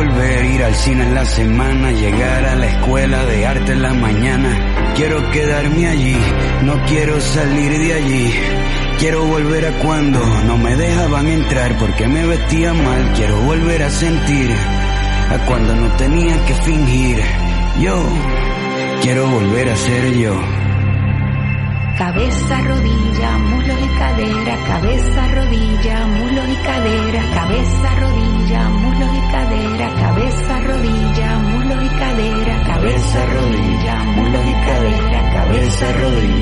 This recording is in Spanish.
volver, ir al cine en la semana, llegar a la escuela de arte en la mañana. Quiero quedarme allí, no quiero salir de allí. Quiero volver a cuando no me dejaban entrar porque me vestía mal. Quiero volver a sentir a cuando no tenía que fingir. Yo quiero volver a ser yo. Cabeza, rodilla, muslos y cadera, cabeza, rodilla, muslos y cadera, cabeza, rodilla, muslos y cadera, cabeza, rodilla, muslos y cadera, cabeza, rodilla, muslos y cadera, cabeza, rodilla.